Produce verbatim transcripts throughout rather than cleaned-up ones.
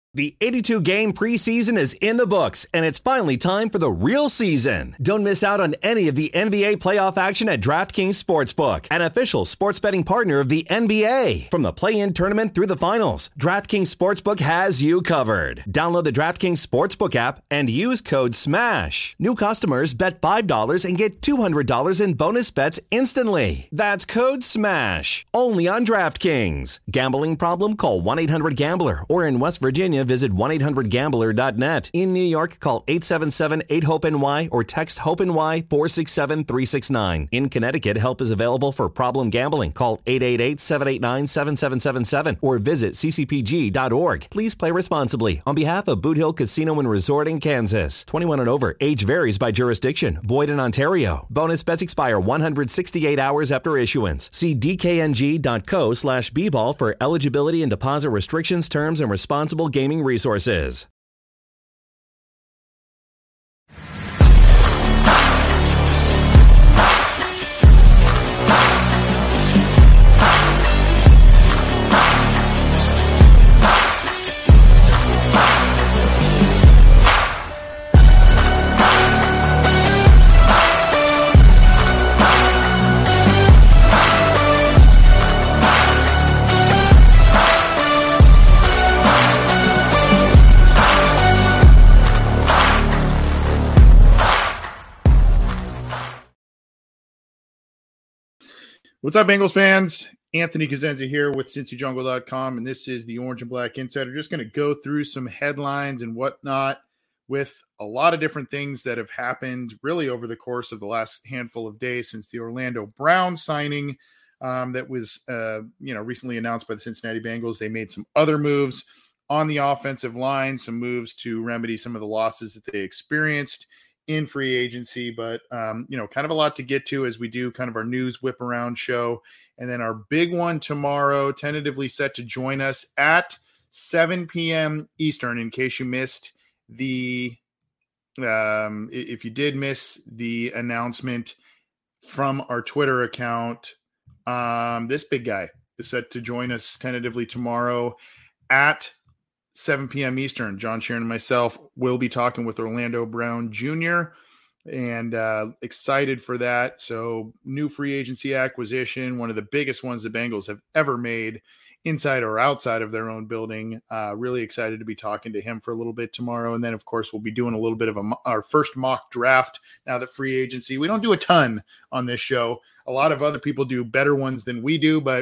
The eighty-two game preseason is in the books, and it's finally time for the real season. Don't miss out on any of the N B A playoff action at DraftKings Sportsbook, an official sports betting partner of the N B A. From the play-in tournament through the finals, DraftKings Sportsbook has you covered. Download the DraftKings Sportsbook app and use code SMASH. New customers bet five dollars and get two hundred dollars in bonus bets instantly. That's code SMASH. Only on DraftKings. Gambling problem? Call one eight hundred gambler, or in West Virginia, visit one eight hundred gambler dot net. In New York, call eight seven seven eight hope N Y or text HOPE-NY four six seven three six nine. In Connecticut, help is available for problem gambling. Call eight eight eight seven eight nine seven seven seven seven or visit c c p g dot org. Please play responsibly. On behalf of Boot Hill Casino and Resort in Kansas. twenty-one and over. Age varies by jurisdiction. Void in Ontario. Bonus bets expire one hundred sixty-eight hours after issuance. See d k n g dot co slash b ball for eligibility and deposit restrictions, terms, and responsible gaming resources. What's up, Bengals fans? Anthony Cosenza here with Cincy Jungle dot com, and this is the Orange and Black Insider. Just going to go through some headlines and whatnot with a lot of different things that have happened really over the course of the last handful of days since the Orlando Brown signing um, that was uh, you know, recently announced by the Cincinnati Bengals. They made some other moves on the offensive line, some moves to remedy some of the losses that they experienced in free agency, but um, you know, kind of a lot to get to as we do kind of our news whip around show. And then our big one tomorrow, tentatively set to join us at seven p.m. Eastern. In case you missed the, um, if you did miss the announcement from our Twitter account, um, this big guy is set to join us tentatively tomorrow at seven p.m. Eastern. John Sheeran and myself will be talking with Orlando Brown Junior and uh, excited for that. So new free agency acquisition, one of the biggest ones the Bengals have ever made inside or outside of their own building. Uh, really excited to be talking to him for a little bit tomorrow. And then, of course, we'll be doing a little bit of a, our first mock draft now that free agency. We don't do a ton on this show. A lot of other people do better ones than we do, but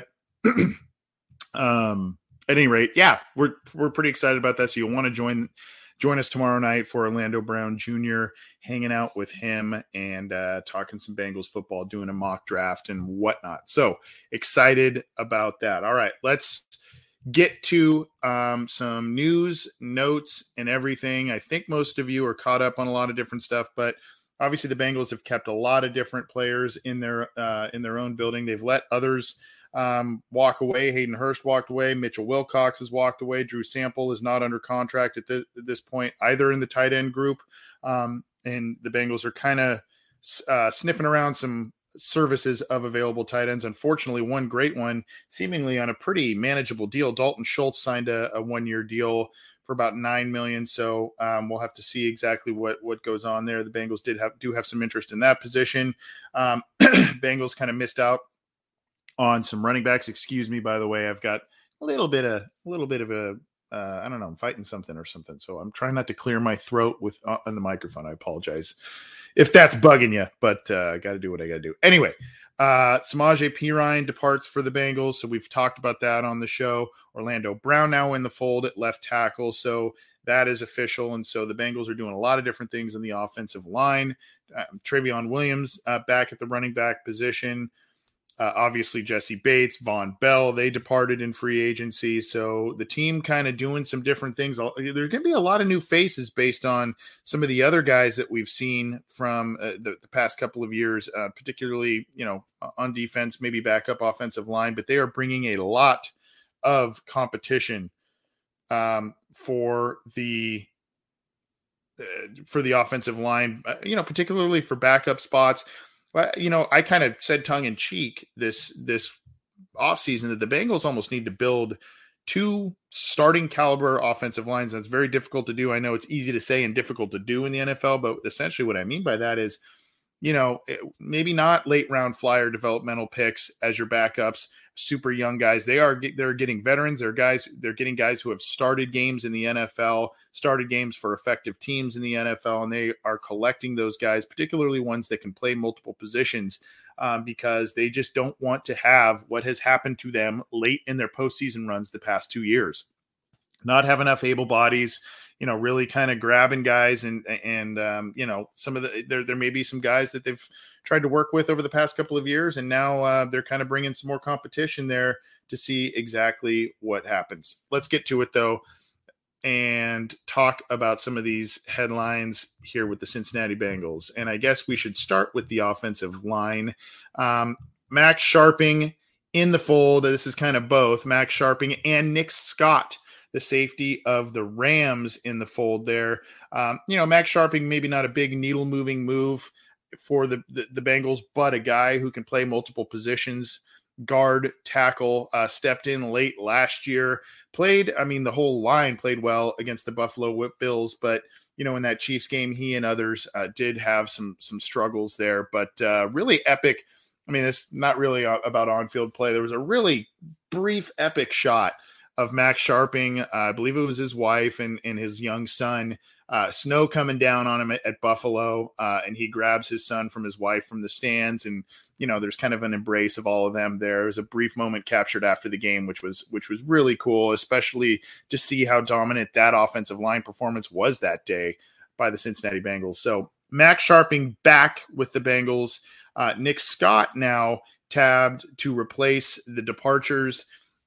um, at any rate, yeah, we're we're pretty excited about that. So you'll want to join join us tomorrow night for Orlando Brown Junior, hanging out with him and uh, talking some Bengals football, doing a mock draft and whatnot. So excited about that. All right, let's get to um, some news, notes, and everything. I think most of you are caught up on a lot of different stuff, but obviously the Bengals have kept a lot of different players in their uh, in their own building. They've let others Um, walk away. Hayden Hurst walked away. Mitchell Wilcox has walked away. Drew Sample is not under contract at, th- at this point, either in the tight end group. Um, and the Bengals are kind of uh, sniffing around some services of available tight ends. Unfortunately, one great one, seemingly on a pretty manageable deal. Dalton Schultz signed a, a one-year deal for about nine million dollars. So um, we'll have to see exactly what, what goes on there. The Bengals did have, do have some interest in that position. Um, Bengals kind of missed out on some running backs. Excuse me, by the way, I've got a little bit of a little bit of a uh, I don't know, I'm fighting something or something. So I'm trying not to clear my throat with uh, on the microphone. I apologize if that's bugging you, but uh, I got to do what I got to do. Anyway, uh, Samaje Perine departs for the Bengals. So we've talked about that on the show. Orlando Brown now in the fold at left tackle. So that is official. And so the Bengals are doing a lot of different things in the offensive line. Um, Travion Williams uh, back at the running back position. Uh, obviously, Jesse Bates, Von Bell, they departed in free agency. So the team kind of doing some different things. There's going to be a lot of new faces based on some of the other guys that we've seen from uh, the, the past couple of years, uh, particularly, you know, on defense, maybe backup offensive line. But they are bringing a lot of competition um, for the uh, for the offensive line, uh, you know, particularly for backup spots. But, you know, I kind of said tongue in cheek this this offseason that the Bengals almost need to build two starting caliber offensive lines. That's very difficult to do. I know it's easy to say and difficult to do in the N F L, but essentially what I mean by that is, you know, maybe not late round flyer developmental picks as your backups, super young guys. They are, they're getting veterans. They're guys, they're getting guys who have started games in the N F L, started games for effective teams in the N F L. And they are collecting those guys, particularly ones that can play multiple positions, um, because they just don't want to have what has happened to them late in their postseason runs the past two years. Not have enough able bodies, you know, really kind of grabbing guys and, and, um, you know, some of the, there, there may be some guys that they've tried to work with over the past couple of years. And now uh, they're kind of bringing some more competition there to see exactly what happens. Let's get to it though, and talk about some of these headlines here with the Cincinnati Bengals. And I guess we should start with the offensive line. Um, Max Scharping in the fold. This is kind of both Max Scharping and Nick Scott, the safety of the Rams, in the fold there. Um, you know, Max Scharping, maybe not a big needle moving move for the, the, the Bengals, but a guy who can play multiple positions, guard, tackle, uh, stepped in late last year, played, I mean, the whole line played well against the Buffalo Whip Bills, but, you know, in that Chiefs game, he and others uh, did have some, some struggles there, but uh, really epic. I mean, it's not really about on-field play. There was a really brief, epic shot of Max Scharping, uh, I believe it was his wife and, and his young son, uh, snow coming down on him at, at Buffalo, uh, and he grabs his son from his wife from the stands, and, you know, there's kind of an embrace of all of them there. There was a brief moment captured after the game, which was which was really cool, especially to see how dominant that offensive line performance was that day by the Cincinnati Bengals. So Max Scharping back with the Bengals. Uh, Nick Scott now tabbed to replace the departures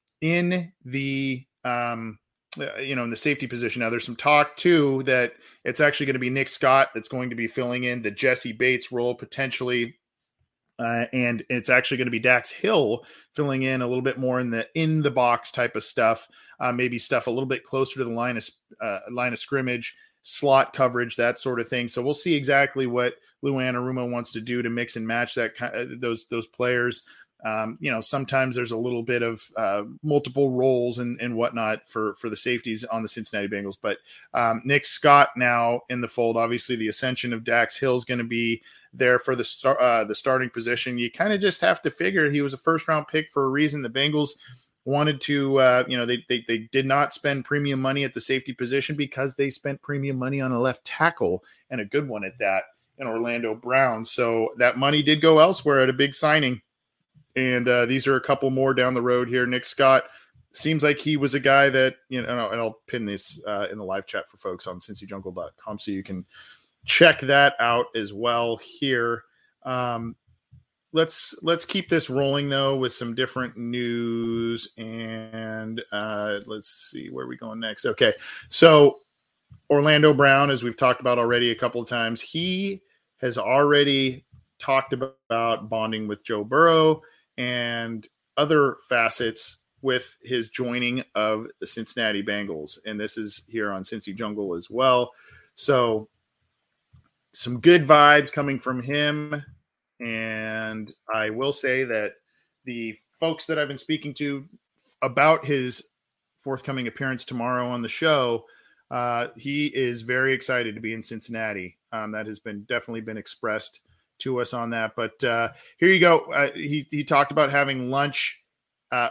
in the, um, you know, in the safety position. Now there's some talk too that it's actually going to be Nick Scott that's going to be filling in the Jesse Bates role potentially. Uh, and it's actually going to be Dax Hill filling in a little bit more in the, in the box type of stuff, uh, maybe stuff a little bit closer to the line of, uh, line of scrimmage, slot coverage, that sort of thing. So we'll see exactly what Lou Anarumo wants to do to mix and match that kind of, those, those players. Um, you know, sometimes there's a little bit of uh, multiple roles and, and whatnot for, for the safeties on the Cincinnati Bengals. But um, Nick Scott now in the fold. Obviously, the ascension of Dax Hill is going to be there for the star, uh, the starting position. You kind of just have to figure he was a first round pick for a reason. The Bengals wanted to, uh, you know, they, they they did not spend premium money at the safety position because they spent premium money on a left tackle, and a good one at that, in Orlando Brown. So that money did go elsewhere at a big signing. And uh, these are a couple more down the road here. Nick Scott seems like he was a guy that, you know, and I'll, and I'll pin this uh, in the live chat for folks on cincy jungle dot com so you can check that out as well here. Um, let's let's keep this rolling, though, with some different news. And uh, let's see where we going next. Okay, so Orlando Brown, as we've talked about already a couple of times, he has already talked about bonding with Joe Burrow and other facets with his joining of the Cincinnati Bengals. And this is here on Cincy Jungle as well. So some good vibes coming from him. And I will say that the folks that I've been speaking to about his forthcoming appearance tomorrow on the show, uh, he is very excited to be in Cincinnati. Um, that has been definitely been expressed to us on that. But uh, here you go. Uh, he, he talked about having lunch uh,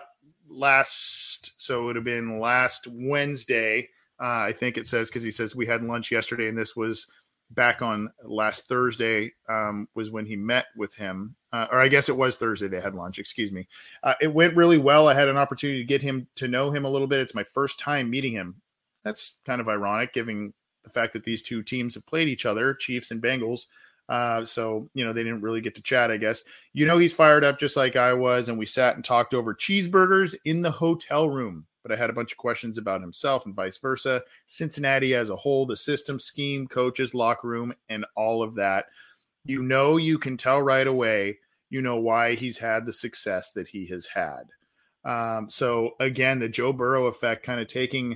last, so it would have been last Wednesday. Uh, I think it says, because he says we had lunch yesterday, and this was back on last Thursday um, was when he met with him. Uh, or I guess it was Thursday they had lunch, excuse me. Uh, it went really well. I had an opportunity to get him to know him a little bit. It's my first time meeting him. That's kind of ironic, given the fact that these two teams have played each other, Chiefs and Bengals. Uh, so, you know, they didn't really get to chat, I guess. You know, he's fired up just like I was, and we sat and talked over cheeseburgers in the hotel room. But I had a bunch of questions about himself and vice versa, Cincinnati as a whole, the system, scheme, coaches, locker room, and all of that. You know, you can tell right away, you know, why he's had the success that he has had. Um, so, again, the Joe Burrow effect kind of taking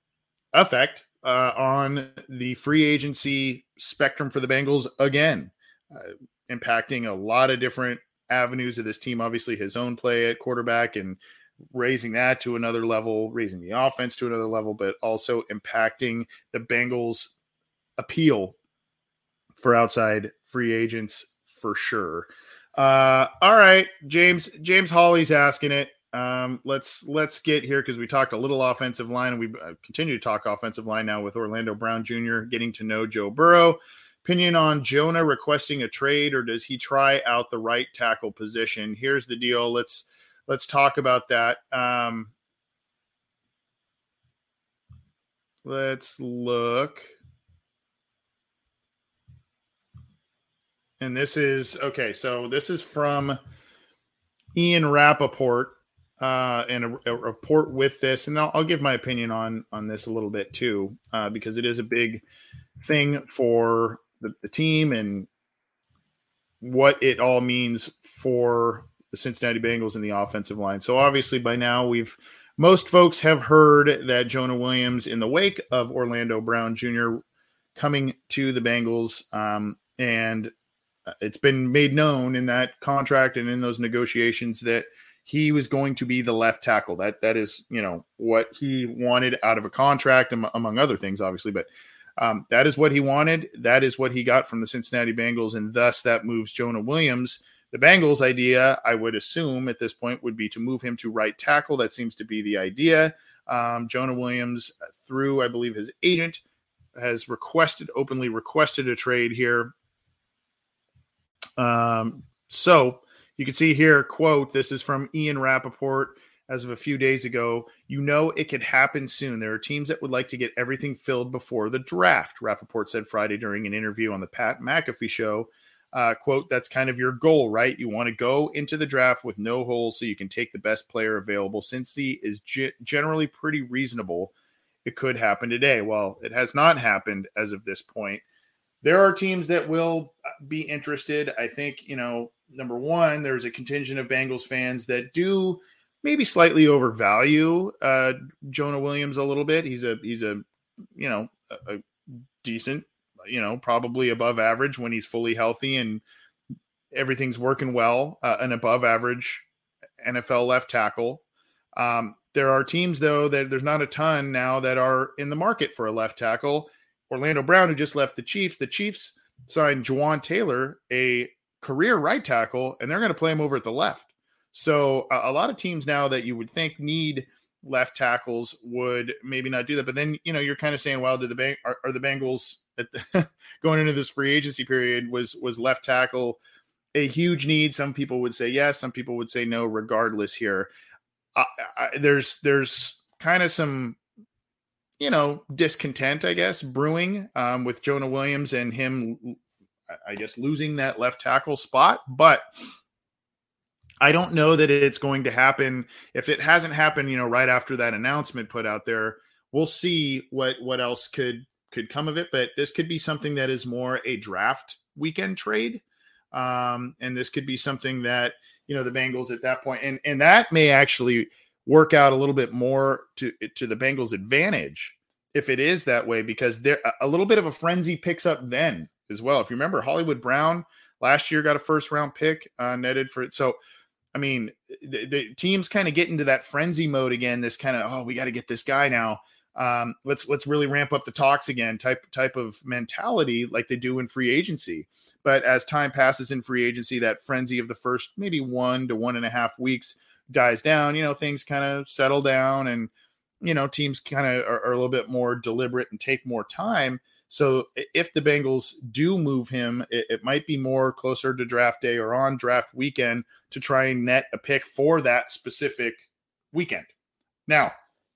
effect uh, on the free agency spectrum for the Bengals again, uh, impacting a lot of different avenues of this team. Obviously, his own play at quarterback and raising that to another level, raising the offense to another level, but also impacting the Bengals' appeal for outside free agents for sure. Uh, all right, James, James Hawley's asking it. Um, let's, let's get here, cause we talked a little offensive line, and we uh, continue to talk offensive line now with Orlando Brown Junior getting to know Joe Burrow. Opinion on Jonah requesting a trade, or does he try out the right tackle position? Here's the deal. Let's, let's talk about that. Um, let's look. And this is, okay, so this is from Ian Rappaport, uh, and a, a report with this. And I'll, I'll give my opinion on, on this a little bit too, uh, because it is a big thing for the, the team and what it all means for the Cincinnati Bengals and the offensive line. So obviously by now we've, most folks have heard that Jonah Williams, in the wake of Orlando Brown Junior coming to the Bengals, um, and it's been made known in that contract and in those negotiations that he was going to be the left tackle. That that is, you know, what he wanted out of a contract, among other things, obviously. But um, that is what he wanted. That is what he got from the Cincinnati Bengals, and thus that moves Jonah Williams. The Bengals' idea, I would assume at this point, would be to move him to right tackle. That seems to be the idea. Um, Jonah Williams, through I believe his agent, has requested openly requested a trade here. Um, so you can see here, quote, this is from Ian Rappaport as of a few days ago. You know, it could happen soon. There are teams that would like to get everything filled before the draft, Rappaport said Friday during an interview on the Pat McAfee show. Uh, quote, that's kind of your goal, right? You want to go into the draft with no holes so you can take the best player available. Cincy is g- generally pretty reasonable. It could happen today. Well, it has not happened as of this point. There are teams that will be interested. I think, you know, number one, there's a contingent of Bengals fans that do maybe slightly overvalue uh, Jonah Williams a little bit. He's a, he's a, you know, a, a decent, you know, probably above average when he's fully healthy and everything's working well, uh, an above average N F L left tackle. Um, there are teams, though, that there's not a ton now that are in the market for a left tackle. Orlando Brown, who just left the Chiefs, the Chiefs signed Juwan Taylor, a career right tackle, and they're going to play him over at the left. So a, a lot of teams now that you would think need left tackles would maybe not do that. But then, you know, you're kind of saying, well, do the Bang- are, are the Bengals at the, going into this free agency period, was was left tackle a huge need? Some people would say yes. Some people would say no. Regardless, here, I, I, there's there's kind of some, you know, discontent, I guess, brewing um, with Jonah Williams and him, I guess, losing that left tackle spot. But I don't know that it's going to happen. If it hasn't happened, you know, right after that announcement put out there, we'll see what, what else could, could come of it. But this could be something that is more a draft weekend trade. Um, and this could be something that, you know, the Bengals at that point, and, and that may actually work out a little bit more to, to the Bengals' advantage if it is that way, because there a little bit of a frenzy picks up then as well. If you remember, Hollywood Brown last year got a first round pick uh, netted for it. So, I mean, the, the teams kind of get into that frenzy mode again, this kind of, oh, we got to get this guy now. Um, let's, let's really ramp up the talks again type, type of mentality like they do in free agency. But as time passes in free agency, that frenzy of the first maybe one to one and a half weeks dies down, you know, things kind of settle down, and, you know, teams kind of are, are a little bit more deliberate and take more time. So if the Bengals do move him, it, it might be more closer to draft day or on draft weekend to try and net a pick for that specific weekend. Now,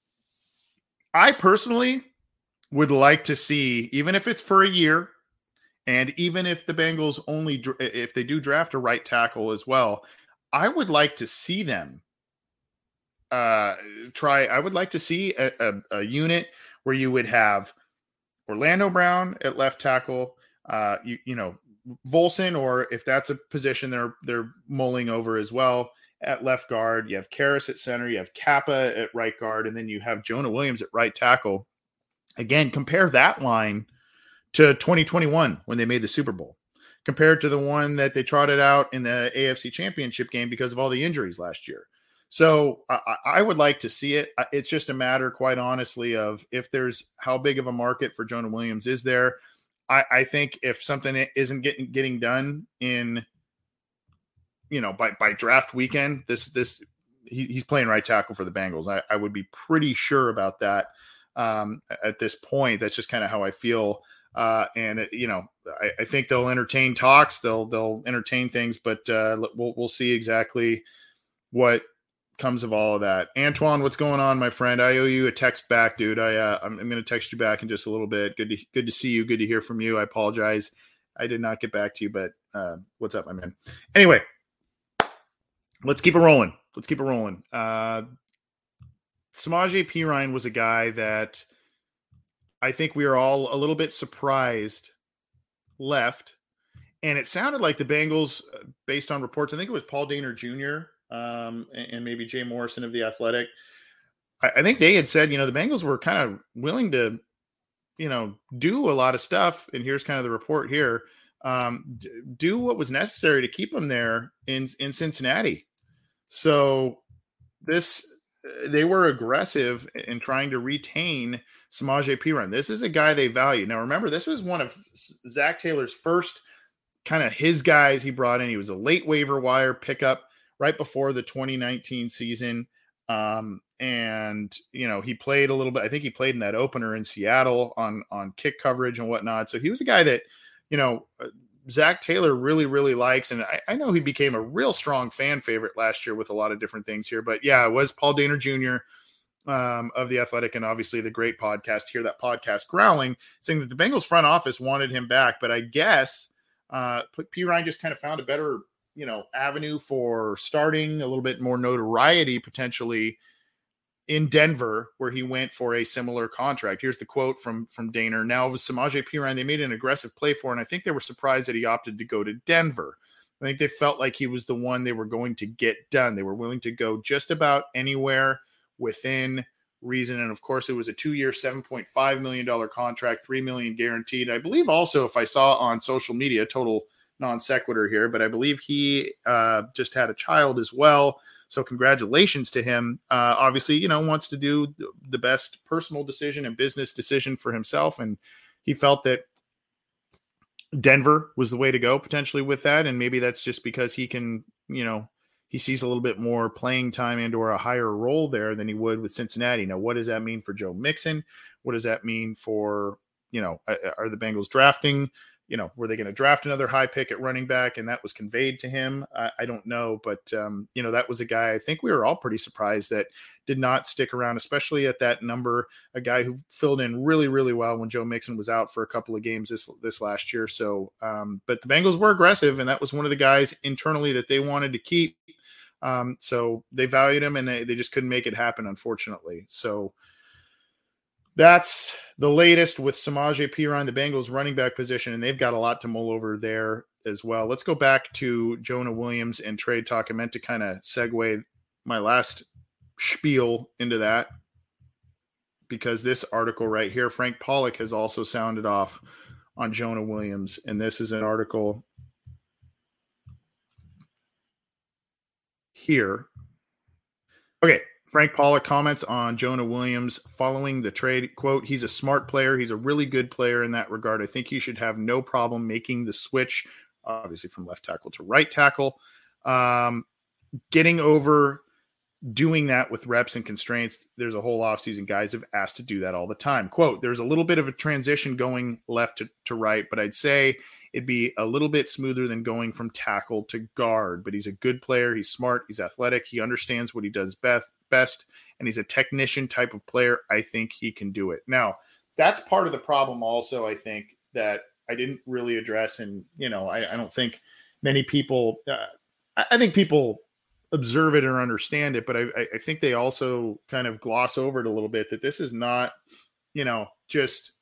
I personally would like to see, even if it's for a year, and even if the Bengals only, if they do draft a right tackle as well, I would like to see them uh, try. I would like to see a, a, a unit where you would have Orlando Brown at left tackle, uh, you, you know, Volson, or if that's a position they're they're mulling over as well, at left guard. You have Karras at center. You have Kappa at right guard, and then you have Jonah Williams at right tackle. Again, compare that line to twenty twenty-one when they made the Super Bowl, compared to the one that they trotted out in the A F C Championship game because of all the injuries last year. So I, I would like to see it. It's just a matter, quite honestly, of if there's how big of a market for Jonah Williams is there. I, I think if something isn't getting getting done in, you know, by by draft weekend, this this he, he's playing right tackle for the Bengals. I, I would be pretty sure about that um, at this point. That's just kind of how I feel. Uh, and it, you know, I, I think they'll entertain talks. They'll they'll entertain things, but uh, we'll we'll see exactly what comes of all of that. Antoine, what's going on, my friend? I owe you a text back, dude. I uh, I'm, I'm going to text you back in just a little bit. Good to good to see you. Good to hear from you. I apologize, I did not get back to you, but uh, what's up, my man? Anyway, let's keep it rolling. Let's keep it rolling. Uh, Samaje Perine was a guy that I think we are all a little bit surprised left. And it sounded like the Bengals, based on reports, I think it was Paul Dehner Junior um, and maybe Jay Morrison of The Athletic. I, I think they had said, you know, the Bengals were kind of willing to, you know, do a lot of stuff. And here's kind of the report here. Um, do what was necessary to keep him there in, in Cincinnati. So this, they were aggressive in trying to retain Samaje Perine. This is a guy they value. Now, remember, this was one of Zach Taylor's first kind of his guys he brought in. He was a late waiver wire pickup right before the twenty nineteen season. Um, and, you know, he played a little bit. I think he played in that opener in Seattle on, on kick coverage and whatnot. So he was a guy that, you know, Zach Taylor really, really likes. And I, I know he became a real strong fan favorite last year with a lot of different things here. But yeah, it was Paul Dehner Junior Um, of The Athletic and obviously the great podcast, Hear That Podcast Growling, saying that the Bengals front office wanted him back. But I guess uh, Perine just kind of found a better, you know, avenue for starting, a little bit more notoriety potentially in Denver, where he went for a similar contract. Here's the quote from, from Dehner. Now with Samaje Perine, they made an aggressive play for, and I think they were surprised that he opted to go to Denver. I think they felt like he was the one they were going to get done. They were willing to go just about anywhere within reason. And of course, it was a two-year, seven point five million dollars contract, three million dollars guaranteed. I believe also, if I saw on social media, total non sequitur here, but I believe he uh, just had a child as well. So congratulations to him. Uh, obviously, you know, wants to do the best personal decision and business decision for himself. And he felt that Denver was the way to go potentially with that. And maybe that's just because he can, you know, he sees a little bit more playing time and or a higher role there than he would with Cincinnati. Now, what does that mean for Joe Mixon? What does that mean for, you know, are the Bengals drafting? You know, were they going to draft another high pick at running back? And that was conveyed to him. I, I don't know. But, um, you know, that was a guy I think we were all pretty surprised that did not stick around, especially at that number, a guy who filled in really, really well when Joe Mixon was out for a couple of games this, this last year. So, um, but the Bengals were aggressive, and that was one of the guys internally that they wanted to keep. Um, so they valued him, and they, they just couldn't make it happen, unfortunately. So that's the latest with Samaje Perine, the Bengals running back position, and they've got a lot to mull over there as well. Let's go back to Jonah Williams and trade talk. I meant to kind of segue my last spiel into that because this article right here, Frank Pollock has also sounded off on Jonah Williams, and this is an article here. Okay. Frank Pollock comments on Jonah Williams following the trade. Quote, he's a smart player. He's a really good player in that regard. I think he should have no problem making the switch, obviously from left tackle to right tackle. Um, getting over doing that with reps and constraints. There's a whole offseason. Guys have asked to do that all the time. Quote, there's a little bit of a transition going left to, to right, but I'd say it'd be a little bit smoother than going from tackle to guard. But he's a good player. He's smart. He's athletic. He understands what he does best. best and he's a technician type of player. I think he can do it. Now, that's part of the problem also, I think, that I didn't really address. And, you know, I, I don't think many people, uh, I, I think people observe it or understand it, but I, I think they also kind of gloss over it a little bit, that this is not, you know, just,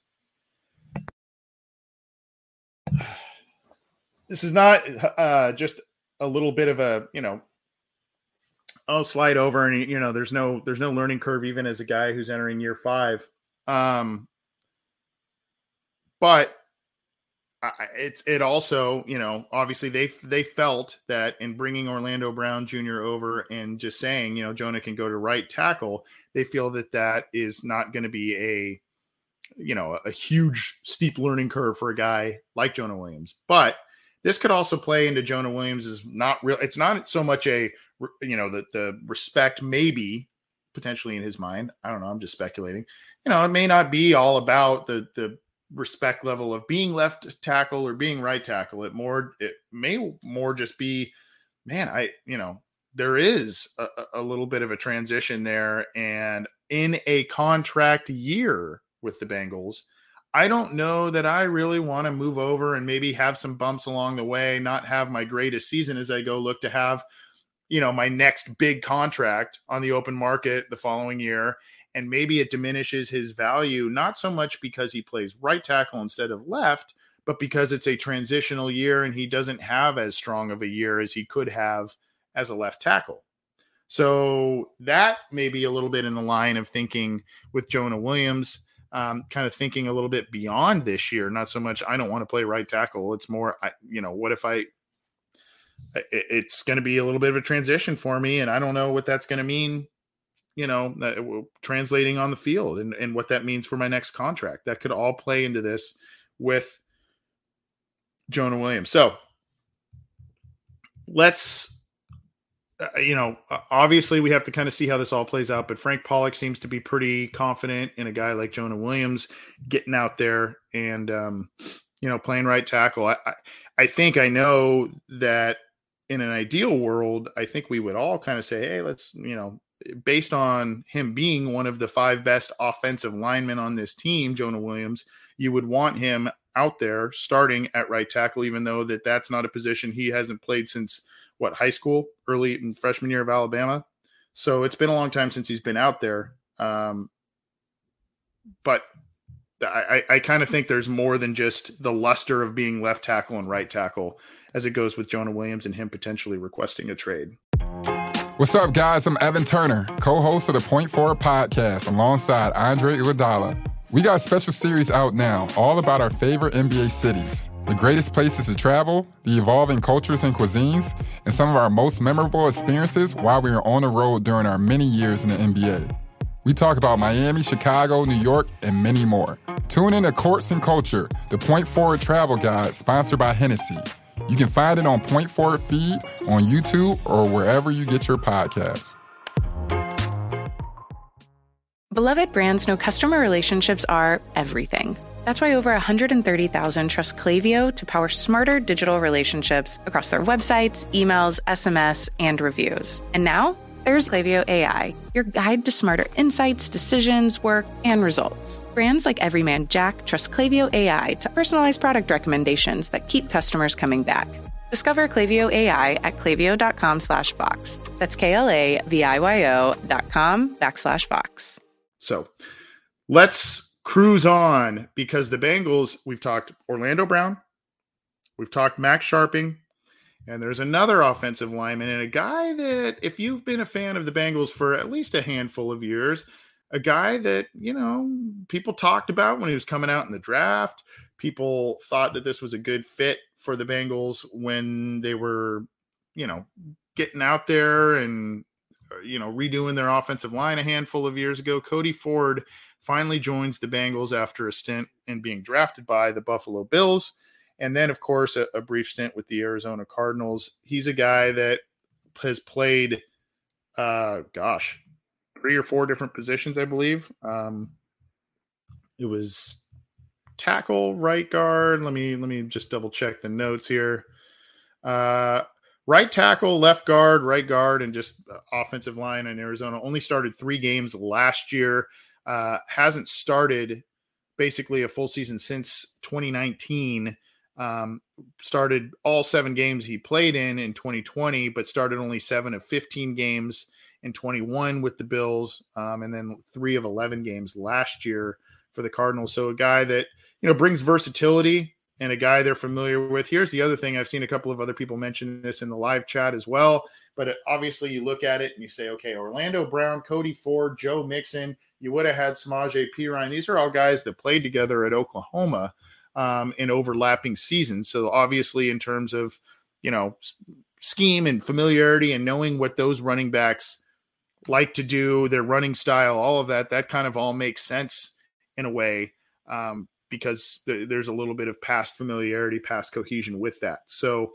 this is not uh, just a little bit of a, you know, I'll slide over and, you know, there's no, there's no learning curve even as a guy who's entering year five. Um, but I, it's it also, you know, obviously they they felt that in bringing Orlando Brown Junior over and just saying, you know, Jonah can go to right tackle, they feel that that is not going to be a, you know, a huge steep learning curve for a guy like Jonah Williams. But this could also play into Jonah Williams is not real. It's not so much a, you know, the the respect maybe potentially in his mind. I don't know. I'm just speculating. You know, it may not be all about the the respect level of being left tackle or being right tackle. It more, it may more just be, man, I, you know, there is a, a little bit of a transition there. And in a contract year with the Bengals, I don't know that I really want to move over and maybe have some bumps along the way, not have my greatest season as I go look to have, you know, my next big contract on the open market the following year. And maybe it diminishes his value, not so much because he plays right tackle instead of left, but because it's a transitional year and he doesn't have as strong of a year as he could have as a left tackle. So that may be a little bit in the line of thinking with Jonah Williams, um, kind of thinking a little bit beyond this year. Not so much, I don't want to play right tackle. It's more, I, you know, what if I, it, it's going to be a little bit of a transition for me. And I don't know what that's going to mean, you know, uh, translating on the field and, and what that means for my next contract. That could all play into this with Jonah Williams. So let's, uh, you know, obviously we have to kind of see how this all plays out, but Frank Pollock seems to be pretty confident in a guy like Jonah Williams getting out there and, um, you know, playing right tackle. I, I, I think I know that in an ideal world, I think we would all kind of say, hey, let's, you know, based on him being one of the five best offensive linemen on this team, Jonah Williams, you would want him out there starting at right tackle, even though that that's not a position he hasn't played since what, high school, early in freshman year of Alabama. So it's been a long time since he's been out there. Um, but I, I kind of think there's more than just the luster of being left tackle and right tackle as it goes with Jonah Williams and him potentially requesting a trade. What's up, guys? I'm Evan Turner, co-host of the Point Forward podcast alongside Andre Iguodala. We got a special series out now, all about our favorite N B A cities, the greatest places to travel, the evolving cultures and cuisines, and some of our most memorable experiences while we were on the road during our many years in the N B A. We talk about Miami, Chicago, New York, and many more. Tune in to Courts and Culture, the Point Forward travel guide sponsored by Hennessy. You can find it on Point Forward feed, on YouTube, or wherever you get your podcasts. Beloved brands know customer relationships are everything. That's why over one hundred thirty thousand trust Klaviyo to power smarter digital relationships across their websites, emails, S M S, and reviews. And now, there's Klaviyo A I, your guide to smarter insights, decisions, work, and results. Brands like Everyman Jack trust Klaviyo A I to personalize product recommendations that keep customers coming back. Discover Klaviyo A I at klaviyo.com slash Vox. That's K-L-A-V-I-Y-O dot com backslash Vox. So let's cruise on because the Bengals, we've talked Orlando Brown, we've talked Max Sharping, and there's another offensive lineman and a guy that, if you've been a fan of the Bengals for at least a handful of years, a guy that, you know, people talked about when he was coming out in the draft. People thought that this was a good fit for the Bengals when they were, you know, getting out there and, you know, redoing their offensive line a handful of years ago. Cody Ford finally joins the Bengals after a stint in being drafted by the Buffalo Bills. And then, of course, a, a brief stint with the Arizona Cardinals. He's a guy that has played, uh, gosh, three or four different positions, I believe. Um, it was tackle, right guard. Let me let me just double check the notes here. Uh, right tackle, left guard, right guard, and just offensive line in Arizona. Only started three games last year. Uh, hasn't started basically a full season since twenty nineteen. Um, started all seven games he played in in twenty twenty, but started only seven of fifteen games in twenty-one with the Bills, um, and then three of eleven games last year for the Cardinals. So a guy that, you know, brings versatility and a guy they're familiar with. Here's the other thing. I've seen a couple of other people mention this in the live chat as well, but it, obviously you look at it and you say, okay, Orlando Brown, Cody Ford, Joe Mixon, you would have had Samaje Perine. These are all guys that played together at Oklahoma. um, in overlapping seasons. So obviously in terms of, you know, scheme and familiarity and knowing what those running backs like to do, their running style, all of that, that kind of all makes sense in a way, um, because th- there's a little bit of past familiarity, past cohesion with that. So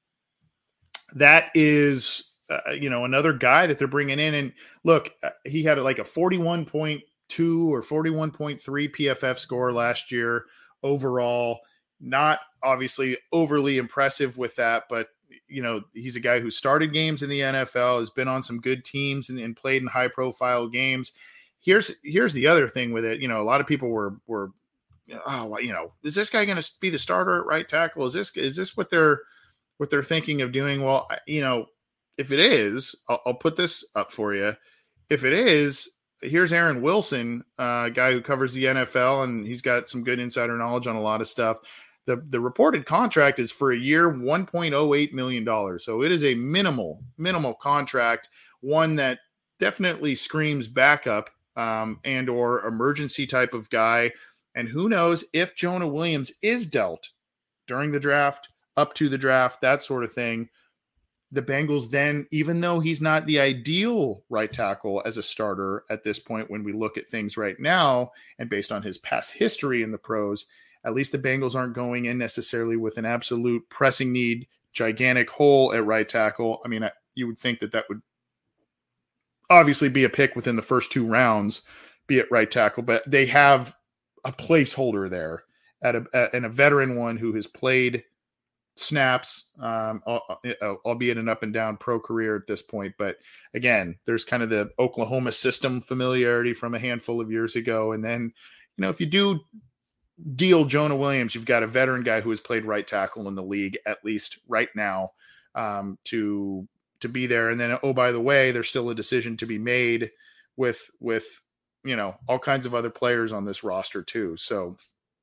that is, uh, you know, another guy that they're bringing in. And look, uh, he had like a forty-one point two or forty-one point three P F F score last year overall. Not obviously overly impressive with that, but you know, he's a guy who started games in the N F L, has been on some good teams and, and played in high profile games. Here's, here's the other thing with it. You know, a lot of people were, were, oh, you know, is this guy going to be the starter at right tackle? Is this, is this what they're, what they're thinking of doing? Well, you know, if it is, I'll, I'll put this up for you. If it is, here's Aaron Wilson, a uh, guy who covers the N F L, and he's got some good insider knowledge on a lot of stuff. The, the reported contract is for a year, one point oh eight million dollars. So it is a minimal, minimal contract, one that definitely screams backup um, and or emergency type of guy. And who knows if Jonah Williams is dealt during the draft, up to the draft, that sort of thing. The Bengals then, even though he's not the ideal right tackle as a starter at this point, when we look at things right now, and based on his past history in the pros, at least the Bengals aren't going in necessarily with an absolute pressing need, gigantic hole at right tackle. I mean, I, you would think that that would obviously be a pick within the first two rounds, be it right tackle, but they have a placeholder there at a, at, and a veteran one who has played snaps, um, albeit an up and down pro career at this point. But again, there's kind of the Oklahoma system familiarity from a handful of years ago. And then, you know, if you do deal Jonah Williams, you've got a veteran guy who has played right tackle in the league, at least right now, um, to, to be there. And then, oh, by the way, there's still a decision to be made with, with, you know, all kinds of other players on this roster too. So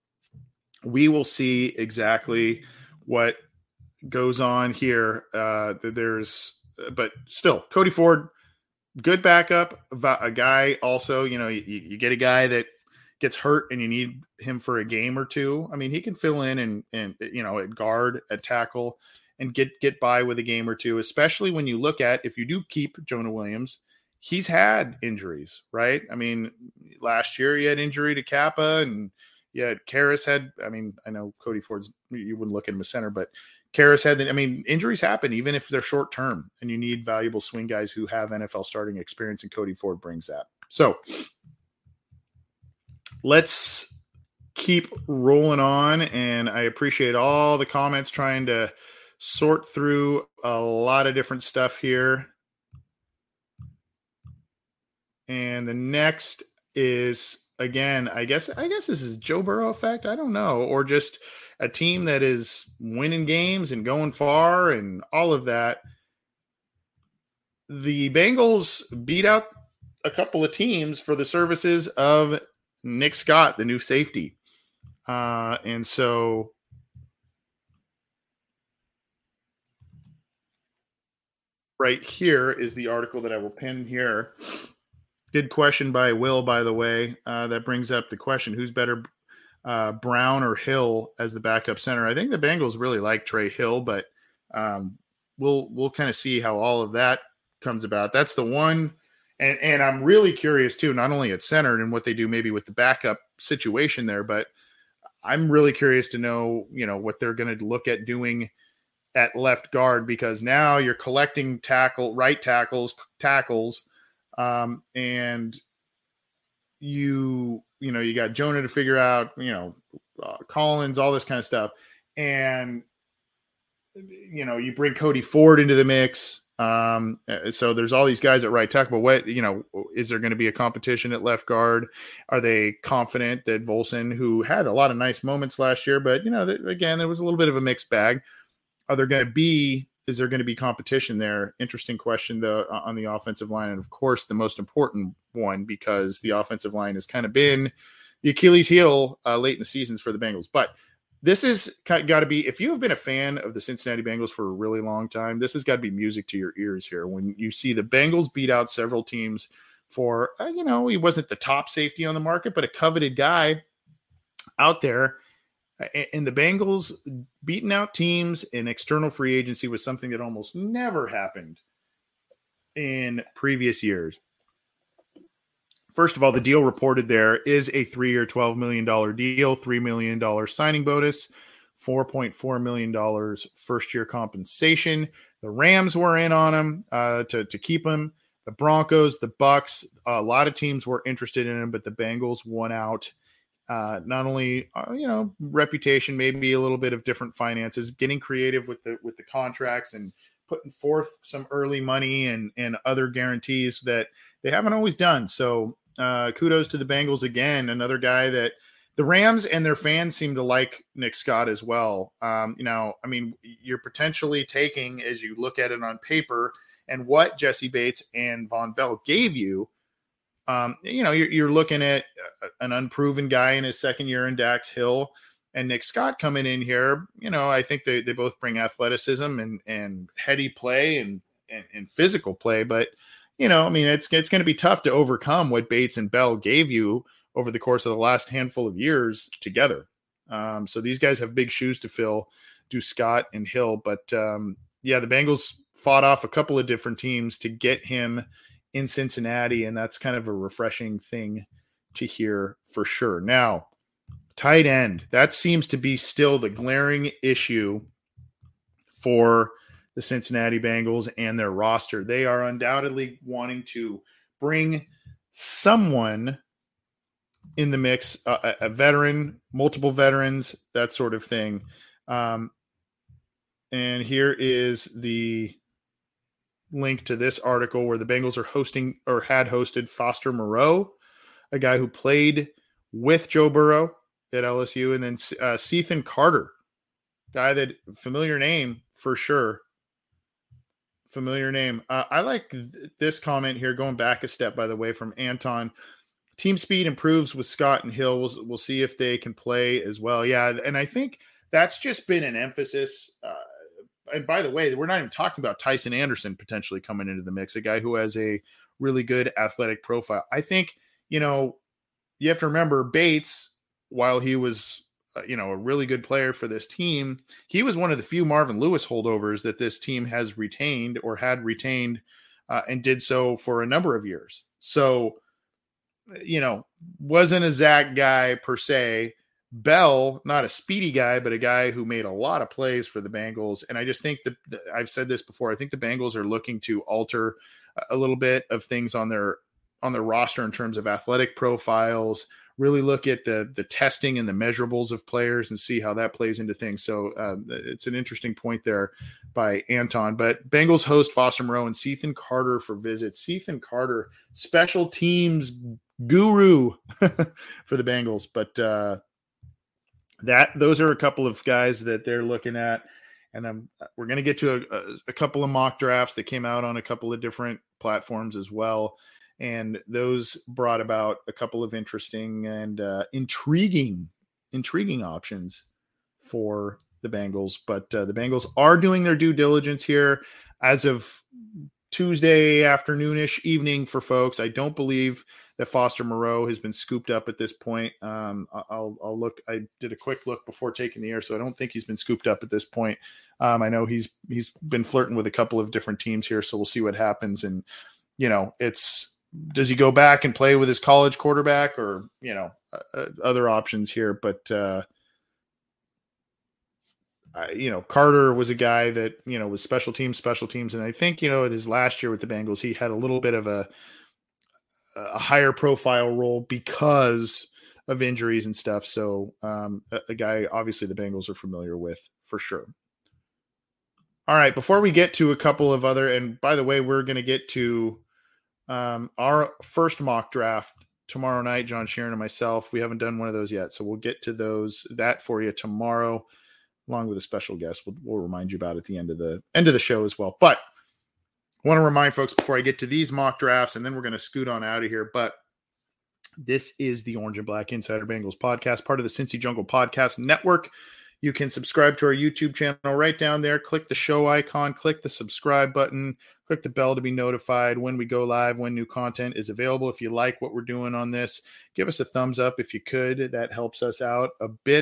we will see exactly what goes on here. Uh, there's, but still, Cody Ford, good backup, a guy also, you know, you, you get a guy that gets hurt and you need him for a game or two. I mean, he can fill in and, and, you know, at guard, at tackle, and get, get by with a game or two, especially when you look at, if you do keep Jonah Williams, he's had injuries, right? I mean, last year he had injury to Kappa, and yeah, Karras had, I mean, I know Cody Ford's, you wouldn't look at him as center, but Karras had, the, I mean, injuries happen even if they're short term, and you need valuable swing guys who have N F L starting experience, and Cody Ford brings that. So let's keep rolling on, and I appreciate all the comments, trying to sort through a lot of different stuff here. And the next is, again, I guess I guess this is Joe Burrow effect. I don't know, or just a team that is winning games and going far and all of that. The Bengals beat out a couple of teams for the services of Nick Scott, the new safety. Uh, and so right here is the article that I will pin here. Good question by Will, by the way. Uh, that brings up the question, who's better, uh, Brown or Hill as the backup center? I think the Bengals really like Trey Hill, but um, we'll we'll kind of see how all of that comes about. That's the one. And, and I'm really curious, too, not only at center and what they do maybe with the backup situation there, but I'm really curious to know, you know, what they're going to look at doing at left guard, because now you're collecting tackle, right tackles, tackles, Um, and you, you know, you got Jonah to figure out, you know, uh, Collins, all this kind of stuff. And, you know, you bring Cody Ford into the mix. Um, so there's all these guys at right tackle, but what, you know, is there going to be a competition at left guard? Are they confident that Volson, who had a lot of nice moments last year, but, you know, th- again, there was a little bit of a mixed bag. Are there going to be, Is there going to be competition there? Interesting question, though, on the offensive line. And, of course, the most important one, because the offensive line has kind of been the Achilles heel uh, late in the seasons for the Bengals. But this is got to be, if you have been a fan of the Cincinnati Bengals for a really long time, this has got to be music to your ears here. When you see the Bengals beat out several teams for, uh, you know, he wasn't the top safety on the market, but a coveted guy out there. And the Bengals beating out teams in external free agency was something that almost never happened in previous years. First of all, the deal reported there is a three-year, twelve million dollars deal, three million dollars signing bonus, four point four million dollars first-year compensation. The Rams were in on him uh, to, to keep him. The Broncos, the Bucks, a lot of teams were interested in him, but the Bengals won out. Uh, not only, uh, you know, reputation, maybe a little bit of different finances, getting creative with the with the contracts and putting forth some early money and and other guarantees that they haven't always done. So uh, kudos to the Bengals again. Another guy that the Rams and their fans seem to like Nick Scott as well. Um, you know, I mean, you're potentially taking, as you look at it on paper, and what Jesse Bates and Von Bell gave you. Um, you know, you're, you're looking at an unproven guy in his second year in Dax Hill and Nick Scott coming in here. You know, I think they, they both bring athleticism and, and heady play and, and, and physical play. But, you know, I mean, it's, it's going to be tough to overcome what Bates and Bell gave you over the course of the last handful of years together. Um, so these guys have big shoes to fill, do Scott and Hill. But, um, yeah, the Bengals fought off a couple of different teams to get him in Cincinnati, and that's kind of a refreshing thing to hear for sure. Now, tight end, that seems to be still the glaring issue for the Cincinnati Bengals and their roster. They are undoubtedly wanting to bring someone in the mix, a, a veteran, multiple veterans, that sort of thing. Um, and here is the link to this article where the Bengals are hosting or had hosted Foster Moreau, a guy who played with Joe Burrow at L S U, and then uh, Cethan Carter, guy that familiar name for sure. Familiar name. Uh, I like th- this comment here, going back a step, by the way, from Anton. Team speed improves with Scott and Hill. We'll, we'll see if they can play as well. Yeah, and I think that's just been an emphasis. Uh, And by the way, we're not even talking about Tyson Anderson potentially coming into the mix, a guy who has a really good athletic profile. I think, you know, you have to remember Bates, while he was, uh, you know, a really good player for this team, he was one of the few Marvin Lewis holdovers that this team has retained or had retained uh, and did so for a number of years. So, you know, wasn't a Zach guy per se. Bell, not a speedy guy, but a guy who made a lot of plays for the Bengals. And I just think that, that I've said this before. I think the Bengals are looking to alter a little bit of things on their, on their roster in terms of athletic profiles, really look at the, the testing and the measurables of players and see how that plays into things. So uh, it's an interesting point there by Anton, but Bengals host Foster Moreau and Cethan Carter for visits. Cethan Carter, special teams guru for the Bengals. But, uh, That those are a couple of guys that they're looking at, and I'm, we're going to get to a, a, a couple of mock drafts that came out on a couple of different platforms as well, and those brought about a couple of interesting and uh, intriguing, intriguing options for the Bengals. But uh, the Bengals are doing their due diligence here as of Tuesday afternoonish evening for folks. I don't believe that Foster Moreau has been scooped up at this point. Um, I'll, I'll look. I did a quick look before taking the air, so I don't think he's been scooped up at this point. Um, I know he's he's been flirting with a couple of different teams here, so we'll see what happens. And you know, it's does he go back and play with his college quarterback, or you know, uh, other options here? But uh, I, you know, Carter was a guy that you know was special teams, special teams, and I think you know his last year with the Bengals, he had a little bit of a a higher profile role because of injuries and stuff. So um, a, a guy, obviously the Bengals are familiar with for sure. All right. Before we get to a couple of other, and by the way, we're going to get to um, our first mock draft tomorrow night, John Sheeran and myself. We haven't done one of those yet. So we'll get to those, that for you tomorrow, along with a special guest. We'll, we'll remind you about it at the end of the end of the show as well. But I want to remind folks before I get to these mock drafts, and then we're going to scoot on out of here. But this is the Orange and Black Insider Bengals podcast, part of the Cincy Jungle Podcast Network. You can subscribe to our YouTube channel right down there. Click the show icon, click the subscribe button, click the bell to be notified when we go live, when new content is available. If you like what we're doing on this, give us a thumbs up if you could. That helps us out a bit.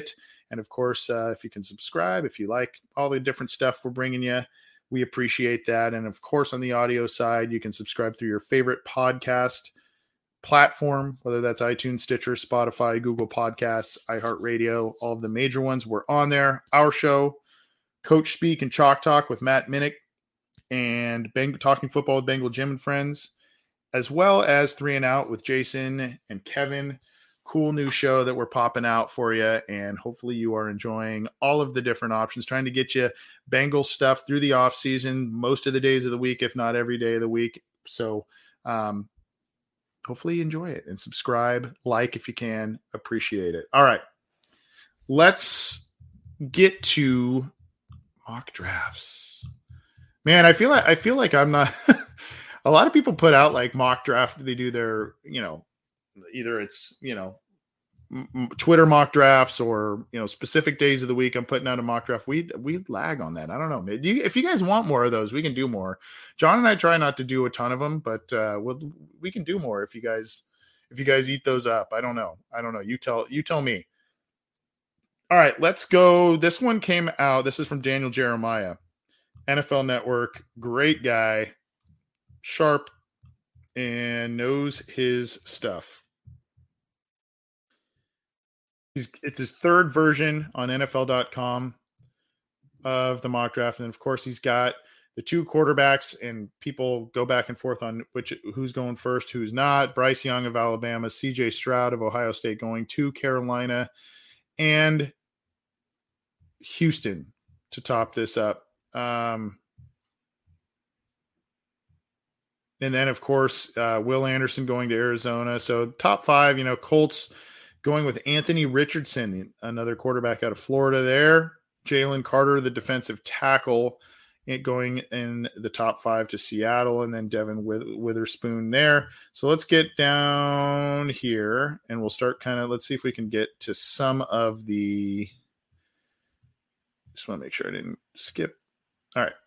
And of course, uh, if you can subscribe, if you like all the different stuff we're bringing you, we appreciate that. And of course, on the audio side, you can subscribe through your favorite podcast platform, whether that's iTunes, Stitcher, Spotify, Google Podcasts, iHeartRadio, all of the major ones. We're on there. Our show, Coach Speak and Chalk Talk with Matt Minnick, and Bang- Talking Football with Bengal Jim and Friends, as well as Three and Out with Jason and Kevin. Cool new show that we're popping out for you, and hopefully you are enjoying all of the different options, trying to get you Bengals stuff through the off season, most of the days of the week, if not every day of the week. So um, hopefully you enjoy it, and subscribe, like if you can, appreciate it. All right, let's get to mock drafts. Man, I feel like I feel like I'm not. A lot of people put out like mock draft. They do their, you know, either it's, you know, m- Twitter mock drafts or, you know, specific days of the week I'm putting out a mock draft. We we lag on that. I don't know. Do you, if you guys want more of those, we can do more. John and I try not to do a ton of them, but uh, we'll, we can do more if you guys if you guys eat those up. I don't know. I don't know. You tell you tell me. All right, let's go. This one came out. This is from Daniel Jeremiah, N F L Network. Great guy, sharp, and knows his stuff. He's, it's his third version on N F L dot com of the mock draft. And of course, he's got the two quarterbacks, and people go back and forth on which who's going first, who's not. Bryce Young of Alabama, C J Stroud of Ohio State going to Carolina, and Houston to top this up. Um, and then, of course, uh, Will Anderson going to Arizona. So top five, you know, Colts going with Anthony Richardson, another quarterback out of Florida there. Jalen Carter, the defensive tackle, going in the top five to Seattle, and then Devin Witherspoon there. So let's get down here, and we'll start kind of, let's see if we can get to some of the, just want to make sure I didn't skip. All right.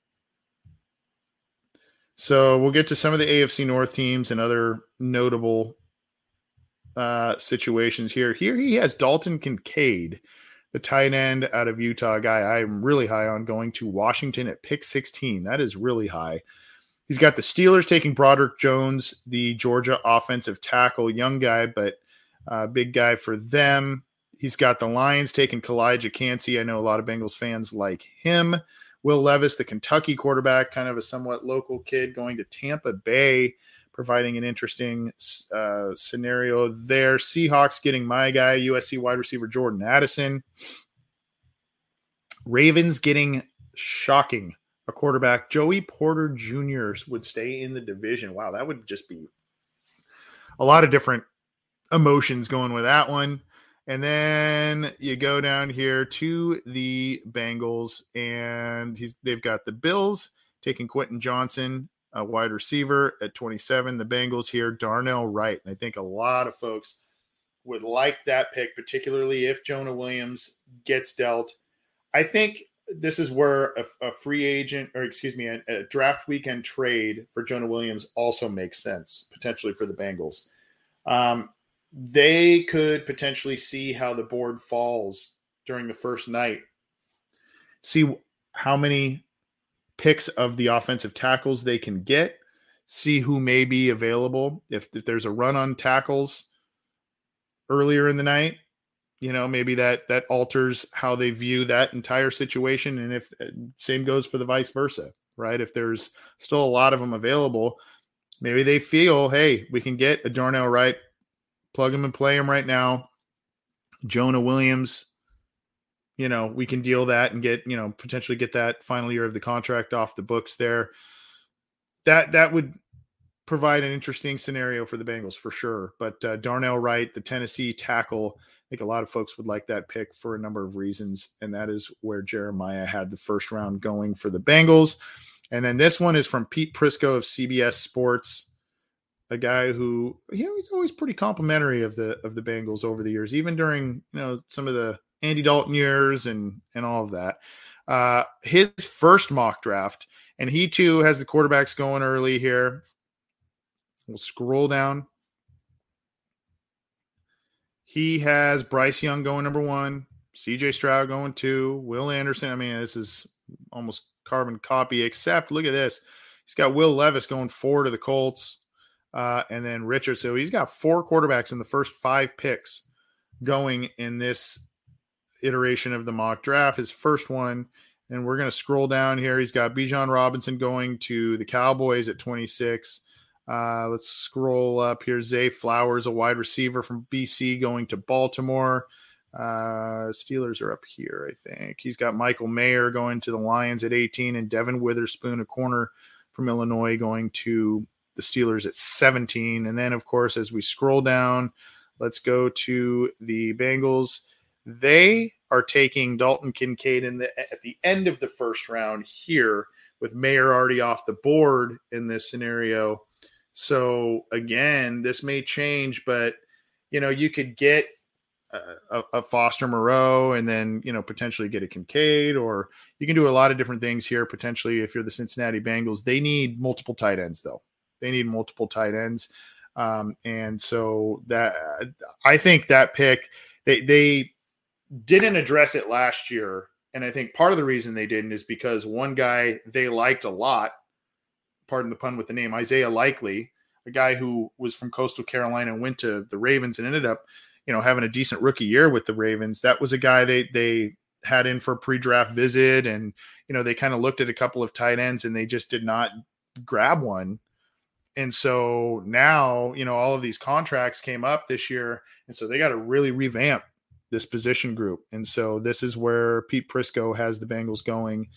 So we'll get to some of the A F C North teams and other notable uh, situations here. Here he has Dalton Kincaid, the tight end out of Utah guy I'm really high on, going to Washington at pick sixteen. That is really high. He's got the Steelers taking Broderick Jones, the Georgia offensive tackle, young guy, but uh, big guy for them. He's got the Lions taking Kalijah Kancey. I know a lot of Bengals fans like him. Will Levis, the Kentucky quarterback, kind of a somewhat local kid, going to Tampa Bay, providing an interesting uh, scenario there. Seahawks getting my guy, U S C wide receiver Jordan Addison. Ravens getting, shocking, a quarterback. Joey Porter Junior would stay in the division. Wow, that would just be a lot of different emotions going with that one. And then you go down here to the Bengals, and he's they've got the Bills taking Quentin Johnson, a wide receiver, at twenty-seven. The Bengals here, Darnell Wright. And I think a lot of folks would like that pick, particularly if Jonah Williams gets dealt. I think this is where a, a free agent, or excuse me, a, a draft weekend trade for Jonah Williams also makes sense, potentially for the Bengals. Um, They could potentially see how the board falls during the first night, see how many picks of the offensive tackles they can get, see who may be available. If, if there's a run on tackles earlier in the night, you know, maybe that that alters how they view that entire situation. And if same goes for the vice versa, right? If there's still a lot of them available, maybe they feel, hey, we can get a Darnell Wright, plug him and play him right now. Jonah Williams, you know, we can deal that and get, you know, potentially get that final year of the contract off the books there. That that would provide an interesting scenario for the Bengals for sure. But uh, Darnell Wright, the Tennessee tackle, I think a lot of folks would like that pick for a number of reasons, and that is where Jeremiah had the first round going for the Bengals. And then this one is from Pete Prisco of C B S Sports, a guy who, you know, he's always pretty complimentary of the of the Bengals over the years, even during, you know, some of the Andy Dalton years and and all of that. Uh, his first mock draft, and he too has the quarterbacks going early here. We'll scroll down. He has Bryce Young going number one, C J Stroud going two, Will Anderson. I mean, this is almost carbon copy, except look at this. He's got Will Levis going four to the Colts, uh, and then Richard. So he's got four quarterbacks in the first five picks going in this iteration of the mock draft. His first one, and we're going to scroll down here. He's got Bijan Robinson going to the Cowboys at twenty-six. Uh, let's scroll up here. Zay Flowers, a wide receiver from B C, going to Baltimore. Uh, Steelers are up here, I think. He's got Michael Mayer going to the Lions at eighteen, and Devin Witherspoon, a corner from Illinois, going to the Steelers at seventeen. And then, of course, as we scroll down, let's go to the Bengals. They are taking Dalton Kincaid in the, at the end of the first round here, with Mayer already off the board in this scenario. So, again, this may change, but, you know, you could get a, a Foster Moreau and then, you know, potentially get a Kincaid, or you can do a lot of different things here. Potentially, if you're the Cincinnati Bengals, they need multiple tight ends, though. They need multiple tight ends. Um, and so that I think that pick, they, they didn't address it last year. And I think part of the reason they didn't is because one guy they liked a lot, pardon the pun with the name, Isaiah Likely, a guy who was from Coastal Carolina and went to the Ravens and ended up, you know, having a decent rookie year with the Ravens. That was a guy they, they had in for a pre-draft visit. And, you know, they kind of looked at a couple of tight ends and they just did not grab one. And so now, you know, all of these contracts came up this year. And so they got to really revamp this position group. And so this is where Pete Prisco has the Bengals going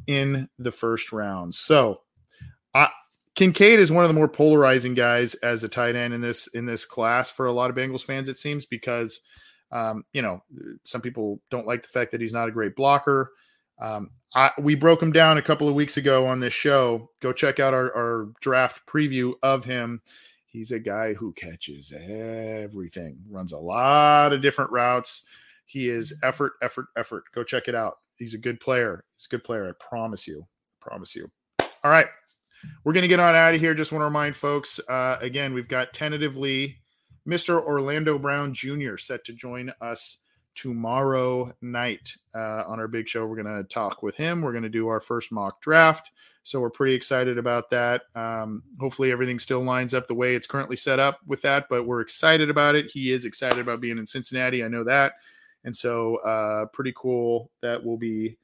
in the first round. So I, Kincaid is one of the more polarizing guys as a tight end in this, in this class for a lot of Bengals fans, it seems, because, um, you know, some people don't like the fact that he's not a great blocker. Um, I, we broke him down a couple of weeks ago on this show. Go check out our, our draft preview of him. He's a guy who catches everything, runs a lot of different routes. He is effort, effort, effort. Go check it out. He's a good player. He's a good player. I promise you. I promise you. All right. We're going to get on out of here. Just want to remind folks, uh, again, we've got tentatively Mister Orlando Brown Junior set to join us tomorrow night uh, on our big show. We're going to talk with him. We're going to do our first mock draft. So we're pretty excited about that. Um, hopefully everything still lines up the way it's currently set up with that, but we're excited about it. He is excited about being in Cincinnati. I know that. And so uh, pretty cool that we'll be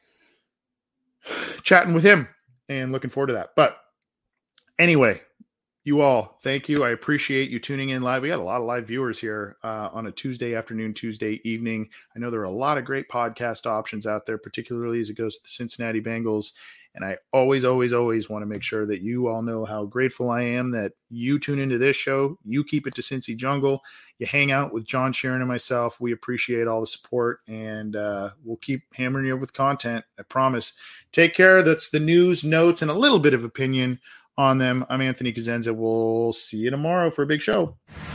chatting with him and looking forward to that. But anyway, you all, thank you. I appreciate you tuning in live. We got a lot of live viewers here uh, on a Tuesday afternoon, Tuesday evening. I know there are a lot of great podcast options out there, particularly as it goes to the Cincinnati Bengals. And I always, always, always want to make sure that you all know how grateful I am that you tune into this show. You keep it to Cincy Jungle. You hang out with John Sheeran and myself. We appreciate all the support, and uh, we'll keep hammering you with content. I promise. Take care. That's the news, notes, and a little bit of opinion on them. I'm Anthony Cosenza. We'll see you tomorrow for a big show.